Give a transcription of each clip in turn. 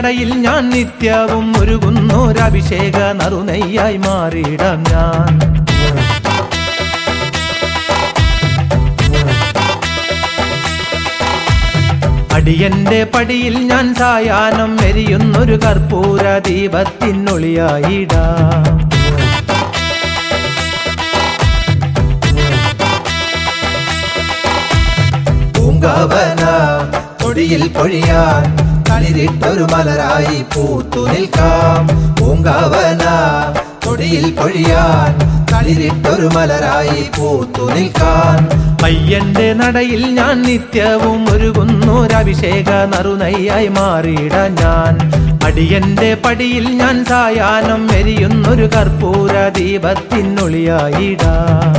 നടയിൽ ഞാൻ നിത്യവും ഒരുകുന്നൊരഭിഷേക നറുനെയ്യായി മാറിയിടാം ഞാൻ. അടിയന്റെ പടിയിൽ ഞാൻ സായാഹ്നം എരിയുന്നൊരു കർപ്പൂര ദീപത്തിനൊളിയായിടാം. പൂങ്കാവന കൊടിയിൽ പൊഴിയാൻ തളിരിട്ടൊരു മലരായി പൂത്തു നിൽക്കാം. പൂങ്കാവന കൊടിയിൽ പൊഴിയാൻ തളിരിട്ടൊരു മലരായി പൂത്തു നിൽക്കാൻ. അയ്യന്റെ നടയിൽ ഞാൻ നിത്യവും ഒരുകുന്നൊരഭിഷേക നറുനെയ്യായി മാറിയിടാൻ ഞാൻ. അടിയന്റെ പടിയിൽ ഞാൻ സായാഹ്നം എരിയുന്നൊരു കർപ്പൂര ദീപത്തിനൊളിയായിടാം.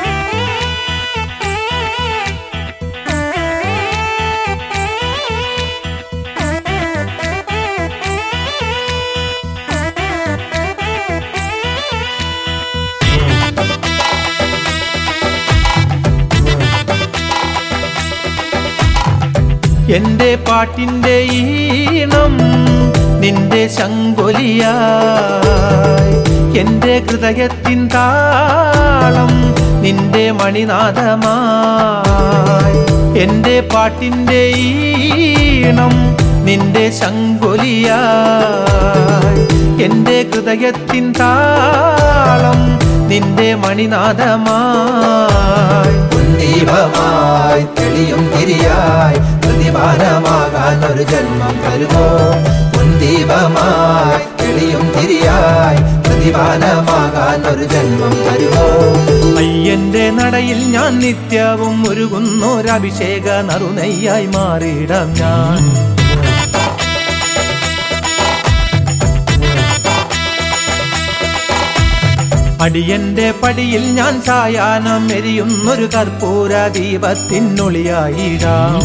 എന്റെ പാട്ടിന്റെ ഈണം നിന്റെ ശങ്കൊലിയായി, എന്റെ ഹൃദയത്തിൻ താളം നിന്റെ മണിനാദമായി. എന്റെ പാട്ടിന്റെ ഈണം നിന്റെ ശങ്കൊലിയായി, എന്റെ ഹൃദയത്തിൻ താളം നിന്റെ മണിനാദമായി. ദീപമായി തെളിയും തിരിയായി പ്രതിഭാനമാകാൻ ഒരു ജന്മം തരുമോ? ദീപമായി തെളിയും തിരിയായി പ്രതിഭാനമാകാൻ ഒരു ജന്മം തരുമോ? അയ്യന്റെ നടയിൽ ഞാൻ നിത്യവും ഒരുകുന്നൊരഭിഷേക നറുനെയ്യായി മാറിയിടാം ഞാൻ. അടിയന്റെ പടിയിൽ ഞാൻ സായാഹ്നം എരിയുന്നൊരു കർപ്പൂര ദീപത്തിനൊളിയായിടാം.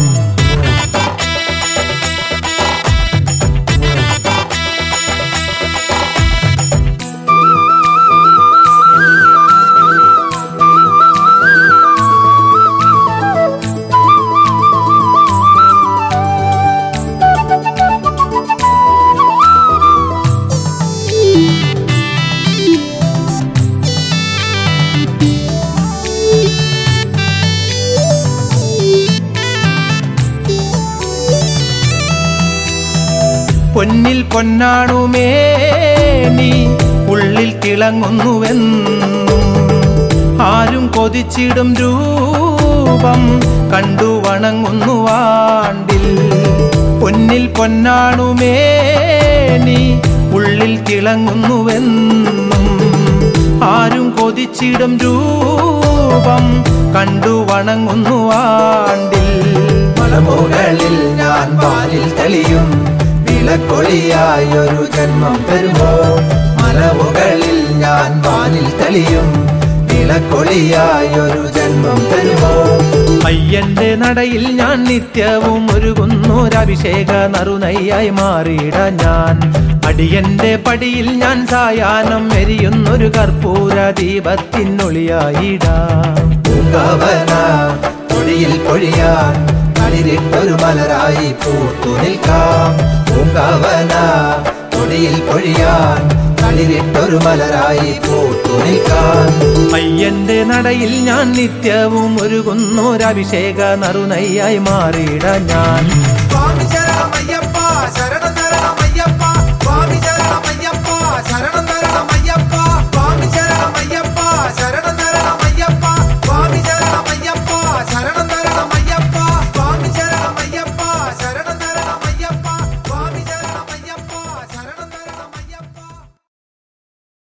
പൊന്നിൽ പൊന്നാണുമേനി ഉള്ളിൽ തിളങ്ങുന്നുവെന്നും ആരും കൊതിച്ചിടും രൂപം കണ്ടു വണങ്ങുന്നു വാണ്ടിൽ. പൊന്നിൽ പൊന്നാണുമേനി ഉള്ളിൽ തിളങ്ങുന്നുവെന്നും ആരും കൊതിച്ചിടും രൂപം കണ്ടു വണങ്ങുന്നു വാണ്ടിൽ. മലമുകളിൽ ഞാൻ വാനിൽ തെളിയും വിളക്കൊളിയായൊരു ജന്മം തരുമോ? മലമുകളിൽ ഞാൻ വാനിൽ തെളിയും വിളക്കൊളിയായൊരു ജന്മം തരുമോ? അയ്യന്റെ നടയിൽ ഞാൻ നിത്യവും ഒരുകുന്നൊരഭിഷേക നറുനെയ്യായി മാറിയിടാൻ ഞാൻ. അടിയന്റെ പടിയിൽ ഞാൻ സായാഹ്നം എരിയുന്നൊരു കർപ്പൂര ദീപത്തിനൊളിയായിടാം. പൂങ്കാവന കൊടിയിൽ പൊഴിയാൻ തളിരിട്ടൊരു മലരായി പൂത്തു നിൽക്കാം. പൂങ്കാവന കൊടിയിൽ പൊഴിയാൻ തളിരിട്ടൊരു മലരായി പൂത്തു നിൽക്കാൻ. അയ്യന്റെ നടയിൽ ഞാൻ നിത്യവും ഒരുകുന്നൊരഭിഷേക നറുനെയ്യായി മാറിയിടാൻ ഞാൻ. സ്വാമി ശരണമയ്യപ്പ ശരണം ശരണമയ്യപ്പ സ്വാമി ശരണമയ്യപ്പ ശരണം